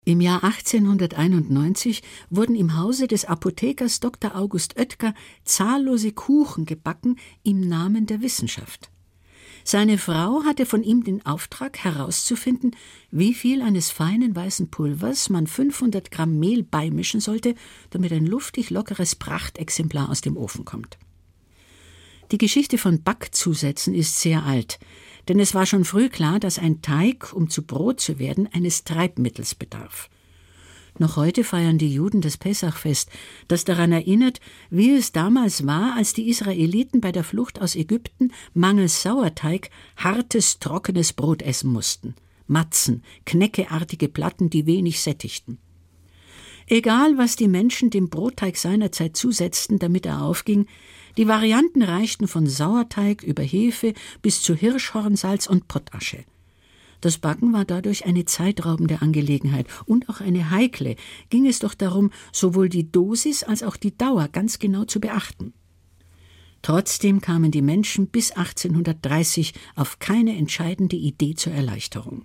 Im Jahr 1891 wurden im Hause des Apothekers Dr. August Oetker zahllose Kuchen gebacken im Namen der Wissenschaft. Seine Frau hatte von ihm den Auftrag, herauszufinden, wie viel eines feinen weißen Pulvers man 500 Gramm Mehl beimischen sollte, damit ein luftig lockeres Prachtexemplar aus dem Ofen kommt. Die Geschichte von Backzusätzen ist sehr alt, denn es war schon früh klar, dass ein Teig, um zu Brot zu werden, eines Treibmittels bedarf. Noch heute feiern die Juden das Pessachfest, das daran erinnert, wie es damals war, als die Israeliten bei der Flucht aus Ägypten mangels Sauerteig hartes, trockenes Brot essen mussten. Matzen, knäckeartige Platten, die wenig sättigten. Egal, was die Menschen dem Brotteig seinerzeit zusetzten, damit er aufging, die Varianten reichten von Sauerteig über Hefe bis zu Hirschhornsalz und Pottasche. Das Backen war dadurch eine zeitraubende Angelegenheit und auch eine heikle, ging es doch darum, sowohl die Dosis als auch die Dauer ganz genau zu beachten. Trotzdem kamen die Menschen bis 1830 auf keine entscheidende Idee zur Erleichterung.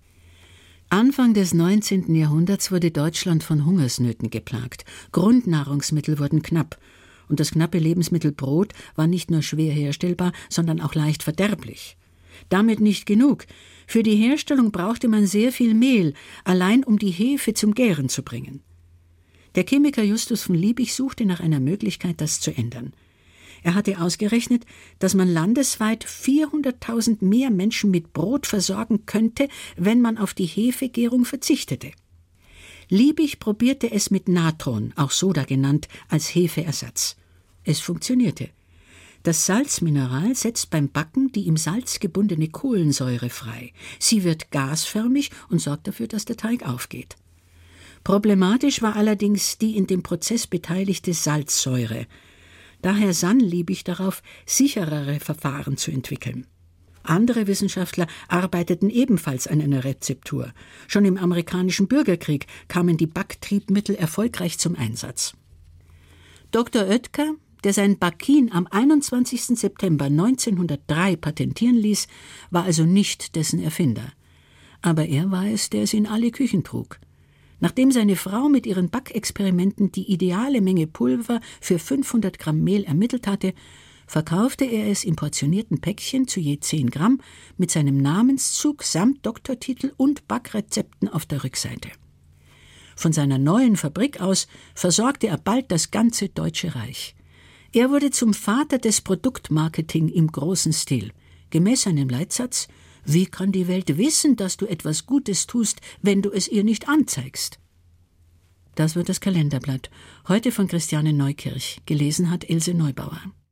Anfang des 19. Jahrhunderts wurde Deutschland von Hungersnöten geplagt. Grundnahrungsmittel wurden knapp. Und das knappe Lebensmittel Brot war nicht nur schwer herstellbar, sondern auch leicht verderblich. Damit nicht genug. Für die Herstellung brauchte man sehr viel Mehl, allein um die Hefe zum Gären zu bringen. Der Chemiker Justus von Liebig suchte nach einer Möglichkeit, das zu ändern. Er hatte ausgerechnet, dass man landesweit 400.000 mehr Menschen mit Brot versorgen könnte, wenn man auf die Hefegärung verzichtete. Liebig probierte es mit Natron, auch Soda genannt, als Hefeersatz. Es funktionierte. Das Salzmineral setzt beim Backen die im Salz gebundene Kohlensäure frei. Sie wird gasförmig und sorgt dafür, dass der Teig aufgeht. Problematisch war allerdings die in dem Prozess beteiligte Salzsäure. Daher sann Liebig darauf, sicherere Verfahren zu entwickeln. Andere Wissenschaftler arbeiteten ebenfalls an einer Rezeptur. Schon im amerikanischen Bürgerkrieg kamen die Backtriebmittel erfolgreich zum Einsatz. Dr. Oetker, der sein Bakin am 21. September 1903 patentieren ließ, war also nicht dessen Erfinder. Aber er war es, der es in alle Küchen trug. Nachdem seine Frau mit ihren Backexperimenten die ideale Menge Pulver für 500 Gramm Mehl ermittelt hatte, verkaufte er es in portionierten Päckchen zu je 10 Gramm mit seinem Namenszug samt Doktortitel und Backrezepten auf der Rückseite. Von seiner neuen Fabrik aus versorgte er bald das ganze Deutsche Reich. Er wurde zum Vater des Produktmarketing im großen Stil. Gemäß seinem Leitsatz: Wie kann die Welt wissen, dass du etwas Gutes tust, wenn du es ihr nicht anzeigst? Das wird das Kalenderblatt. Heute von Christiane Neukirch. Gelesen hat Else Neubauer.